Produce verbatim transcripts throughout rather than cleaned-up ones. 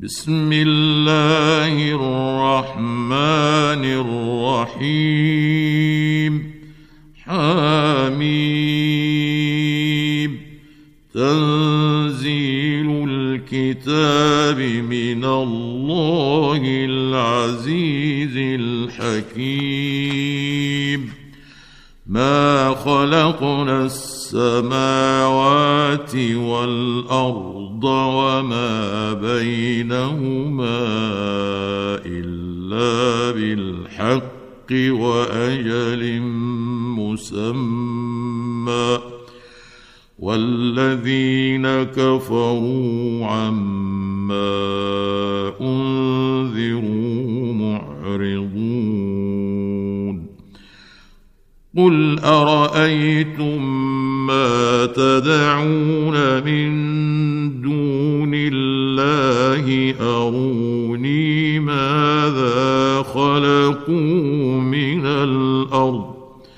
بسم الله الرحمن الرحيم. حميم. تنزيل الكتاب من الله العزيز الحكيم. ما خلقنا السماوات والأرض وما بينهما إلا بالحق وأجل مسمى، والذين كفروا عما أنذروا معرضون. قل أرأيتم ما تدعون من دون الله أروني ماذا خلقوا من الأرض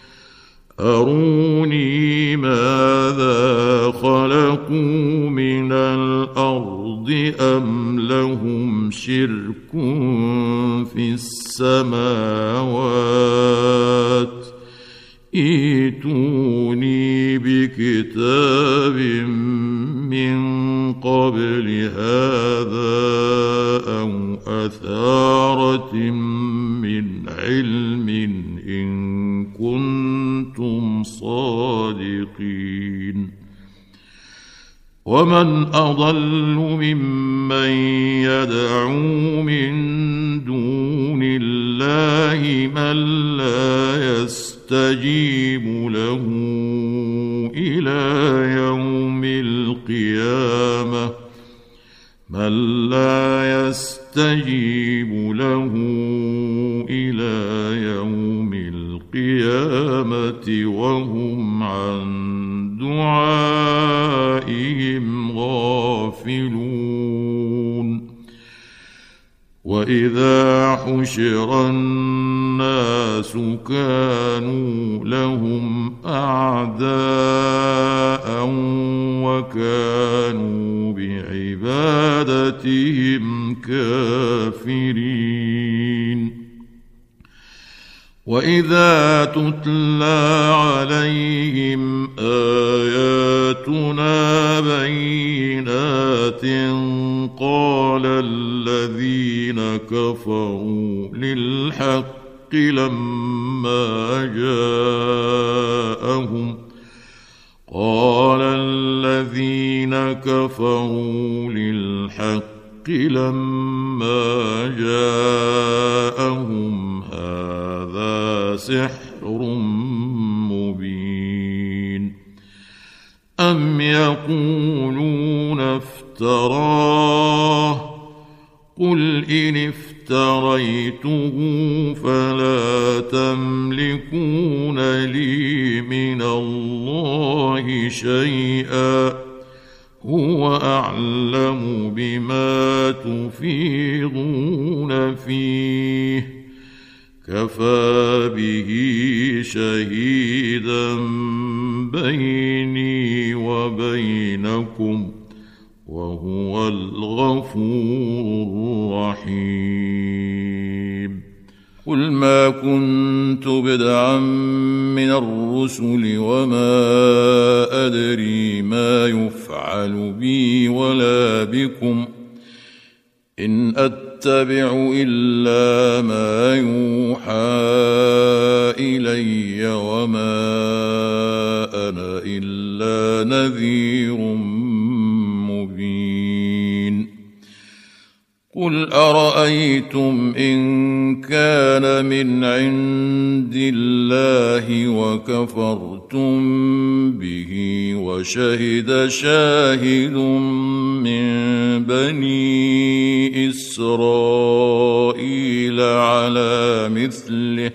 أروني ماذا خلقوا من الأرض أم لهم شرك في السماوات. ائتوني بكتاب من قبل هذا أو أثارة من علم إن كنتم صادقين. ومن أضل ممن يدعو من دون الله من لا يستجيب له إلى يوم القيامة من لا يستجيب له إلى يوم القيامة وهم عن دعائهم غافلون. وإذا حشر الناس كانوا لهم أعداء وكانوا بعبادتهم كافرين. وإذا تتلى عليهم آياتنا بينات قال الذين كفروا للحق لما جاءهم قال الذين كفروا للحق لما جاءهم هذا سحر مبين. أم يقولون افتراه قل إن افتريته فلا تملكون لي من الله شيئا هو أعلم بما تفيضون فيه كفى به شهيدا بيني وبينكم وهو الغفور الرحيم. قل ما كنت بدعا من الرسل وما أدري ما يفعل بي ولا بكم إن أتبع إلا ما يوحى إلي وما أنا إلا نذير مبين. قل أرأيتم إن كان من عند الله وكفرتم به وشهد شاهد من بني إسرائيل على مثله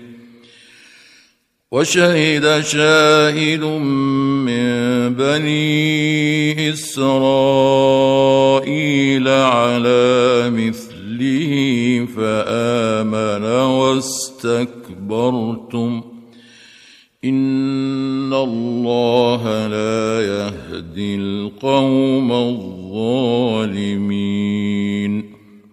وشهد شاهد من بني إسرائيل على مثله فآمن واستكبرتم إن الله لا يهدي القوم الظالمين.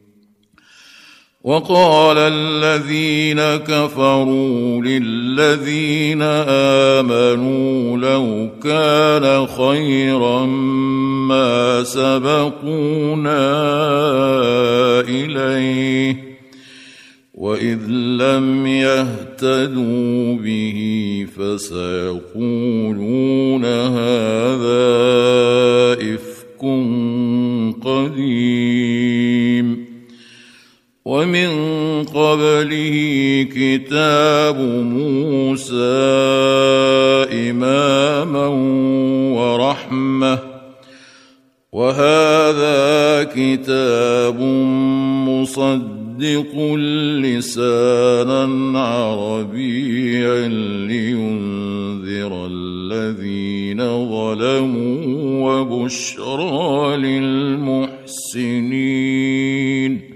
وقال الذين كفروا للذين آمنوا لو كان خيرا ما سبقونا إليه وإذ لم يهتدوا به فسيقولون هذا إفك قديم. ومن قبله كتاب موسى إماما ورحمة وهذا كتاب مصدق لسانا عربيا لينذر الذين ظلموا وبشرى للمحسنين.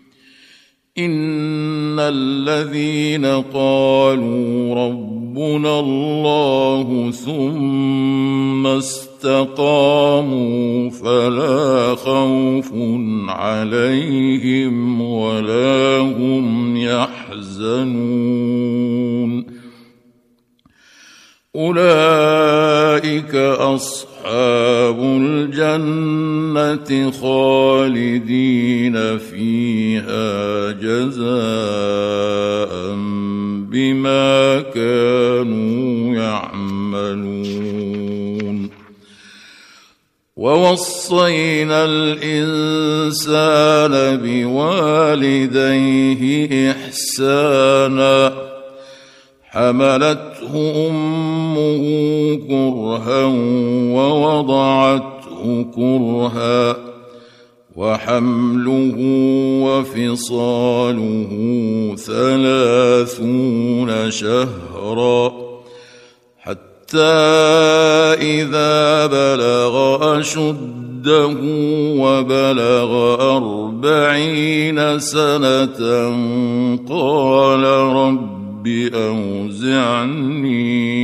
إن الذين قالوا ربنا الله ثم استقاموا فلا خوف عليهم ولا هم يحزنون. أولئك أصحاب الجنة خالدين فيها جزاء بما كانوا يعملون. ووصينا الإنسان بوالديه إحسانا حملته أمه كرها ووضعته كرها وحمله وفصاله ثلاثون شهرا حتى إذا بلغ أشده وبلغ أربعين سنة قال رب أوزعني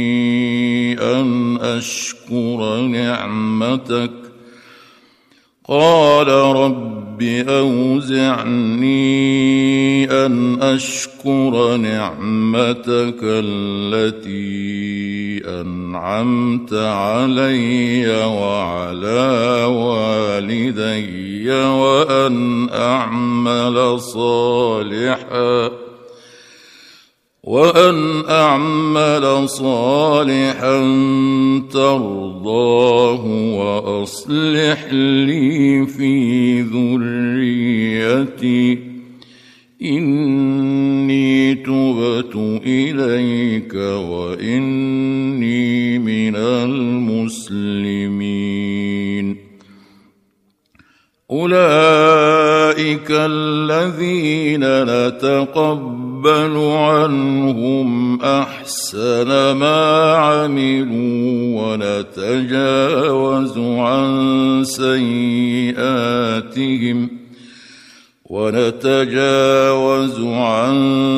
أن أشكر نعمتك قال رب أوزعني أن أشكر نعمتك التي أنعمت علي وعلى والدي وأن أعمل صالحا وأن أعمل صالحا ترضاه وأصلح لي في ذريتي إني تبت إليك وإني من المسلمين. أولئك الذين نتقبل عنهم أحسن ما عملوا ونتجاوز عن سيئاتهم ونتجاوز عن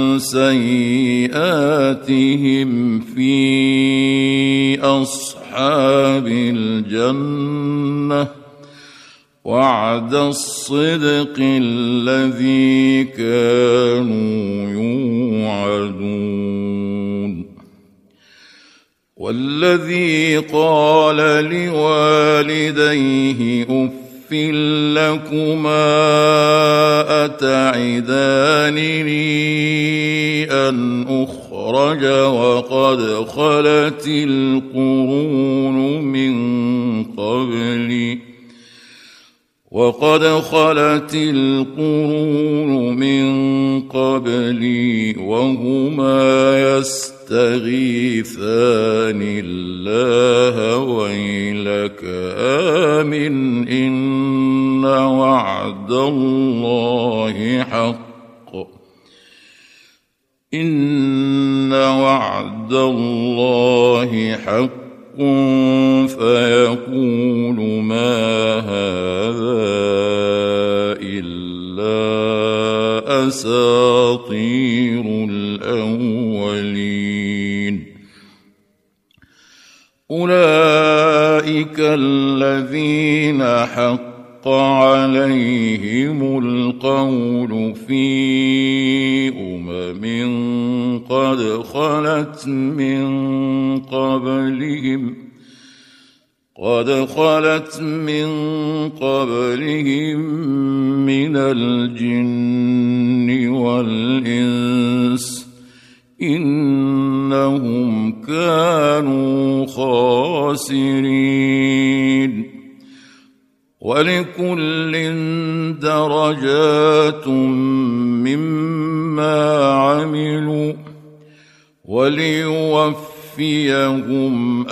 سيئاتهم في أصحاب الجنة وعد الصدق الذي كانوا يوعدون. والذي قال لوالديه أف لكما أتعدانني أن أخرج وقد خلت القرون من قبلي وقد خلت القرون من قبلي وهما يستغيثان الله ويلك آمن إن وعد الله حق إن وعد الله حق فيقول ما هذا إلا أساطير الأولين. أولئك الذين حق عليهم القول في أمم قد خلت من قبلهم قد خلت من قبلهم من الجن والإنس إنهم كانوا خاسرين ولكل درجات مما عملوا وليوفيهم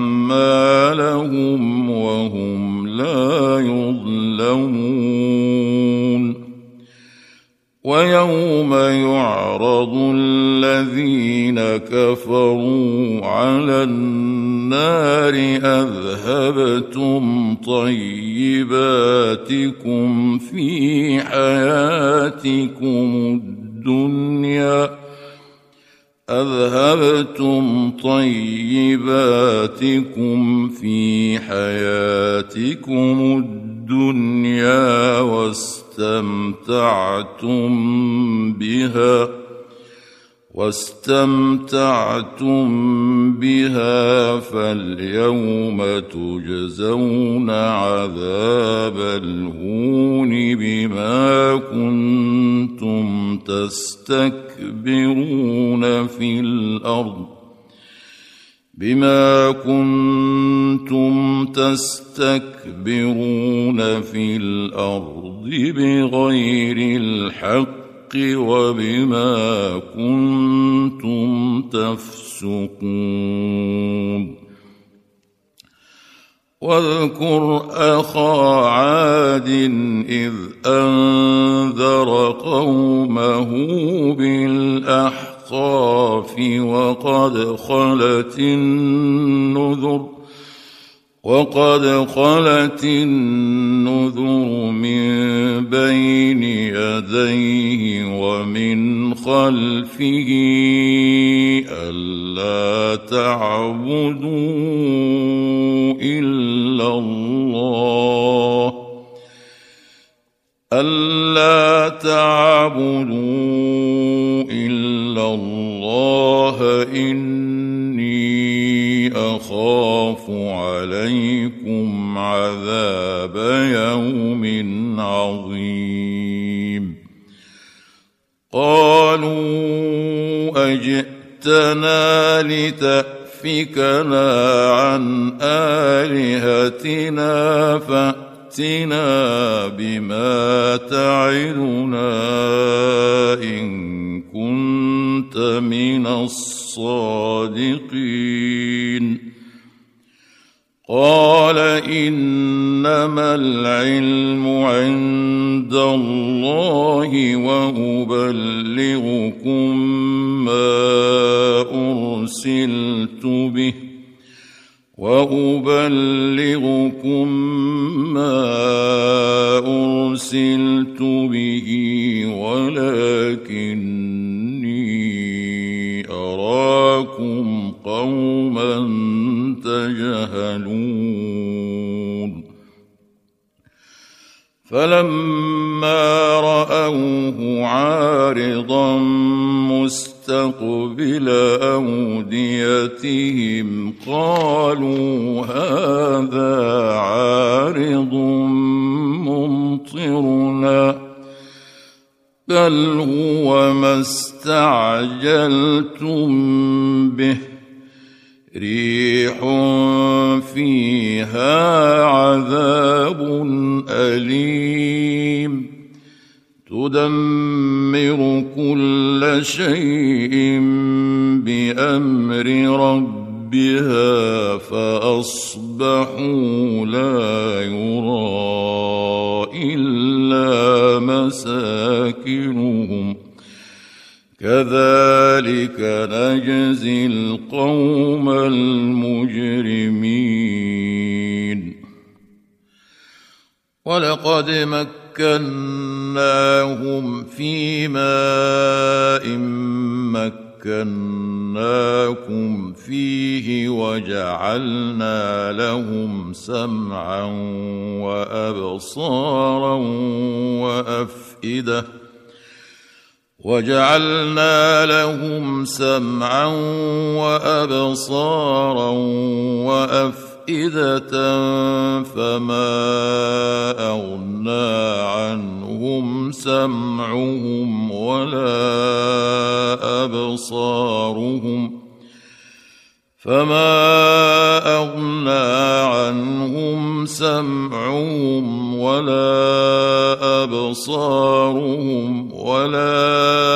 أعمالهم وهم لا يظلمون ويوم يعرض الذين كفروا على النار أذهبتم طيباتكم في حياتكم الدنيا أذهبتم طيباتكم في حياتكم الدنيا واستمتعتم بها واستمتعتم بها فاليوم تجزون عذاب الهون بما كنتم تستكبرون في الأرض بما كنتم تستكبرون في الأرض بغير الحق وبما كنتم تفسقون واذكر أخا عاد إذ أنذر قومه بالأحقاف وقد خلت النذر وقد خلت النذر من بين يديه ومن خلفه ألا تعبدوا إلا الله ألا تعبدوا إلا الله إني أخاف عليكم عذاب يوم عظيم قالوا أجئتنا لتأفكنا عن آلهتنا فأتنا بما تعدنا إن كنت من الصادقين قال إنما العلم عند الله وأبلغكم ما أرسلت به وأبلغكم ما أرسلت به ولكني أراكم قوما تجهلون فلما رأوه عارضا مستقبل أوديتهم قالوا هذا عارض ممطرنا بل هو ما استعجلتم به ريح فيها عذاب أليم تدمر كل شيء بأمر ربها فأصبحوا لا يرى إلا مساكنهم كذلك نجزي القوم المجرمين ولقد مكناهم في ماء مكناكم فيه وجعلنا لهم سمعا وأبصارا وأفئدة وجعلنا لهم سمعا وأبصارا وأفئدة فما أغنى عنهم سمعهم ولا أبصارهم فما أغنى عنهم سمعهم ولا أبصارهم ولا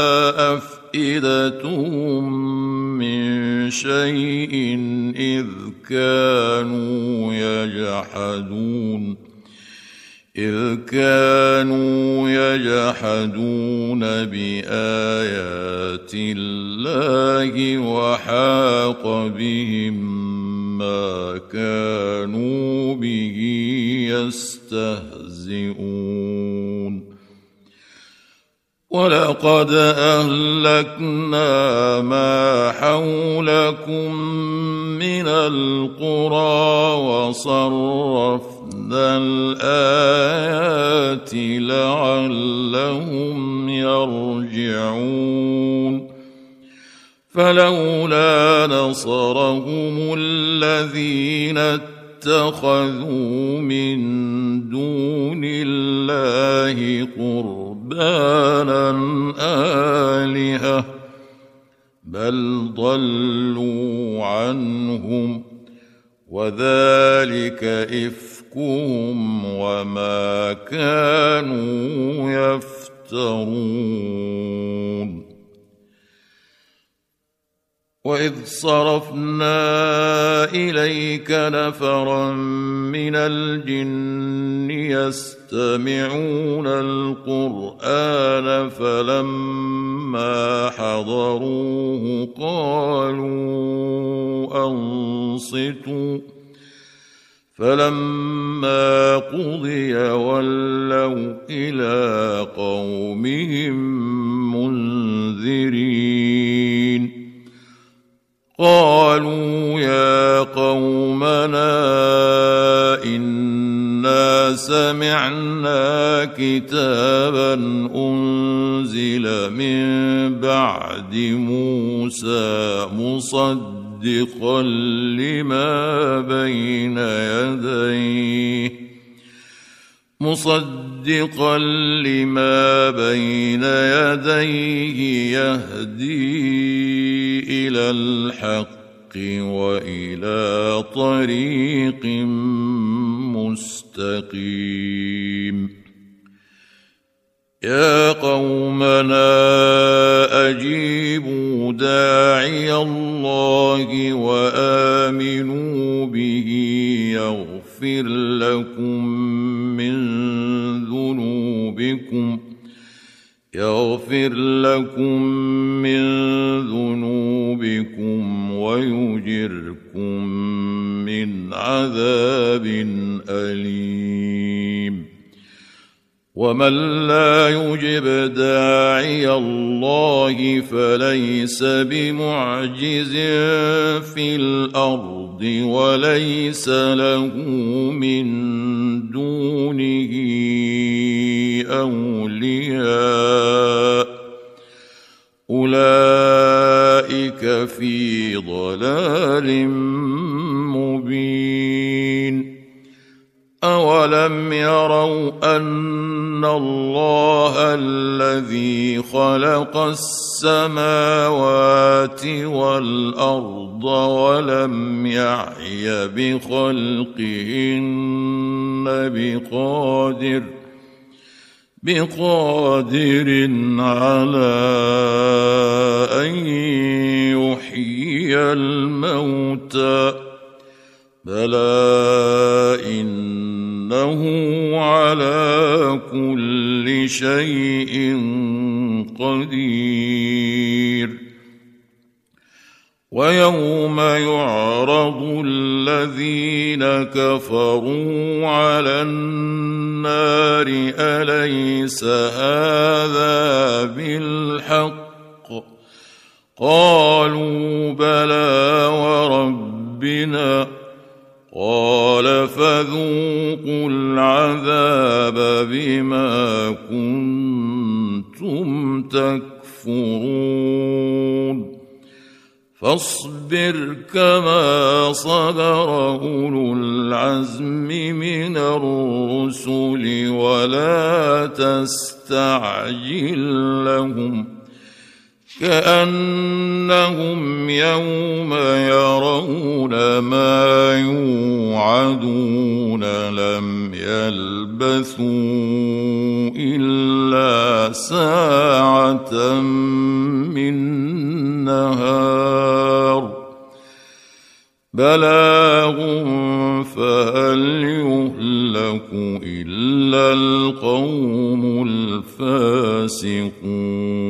أفئدتهم من شيء إذ كانوا يجحدون إذ كانوا يجحدون بآيات الله وحاق بهم ما كانوا به يستهزئون ولقد أهلكنا ما حولكم من القرى وصرفنا الآيات لعلهم يرجعون فلولا نصرهم الذين اتخذوا من دون الله قربانا آلهة بل ضلوا عنهم وذلك إفكهم وما كانوا يفترون وإذ صرفنا إليك نفرا من الجن يستمعون القرآن فلما حضروه قالوا أنصتوا فلما قضي ولوا إلى قومهم منذرين قالوا يا قومنا إنا سمعنا كتابا أنزل من بعد موسى مصدقا لما بين يديه مصدقا لما بين يديه يهدي إلى الحق وإلى طريق مستقيم يا قومنا أجيبوا داعي الله وآمنوا به يغفر لكم من ذنوبكم يغفر لكم من ذنوبكم ويجركم من عذاب أليم ومن لا يجب داعي الله فليس بمعجز في الأرض وليس له من دونه أولياء أولئك في ضلال مبين أولم يروا أن الله الذي خلق السماوات والأرض ولم يعي بخلقهن بقادر بقادر على أن يحيي الموتى بلى إنه على كل شيء قدير ويوم يعرض الذين كفروا على النار أليس هذا بالحق قالوا بلى وربنا قال فذوقوا العذاب بما كنتم تكفرون فاصبر كما صبر أولو العزم من الرسل ولا تستعجل لهم كأنهم يوم يرون ما يوعدون لم يلبثوا إلا ساعة من نهار بلاغ فهل يهلك إلا القوم الفاسقون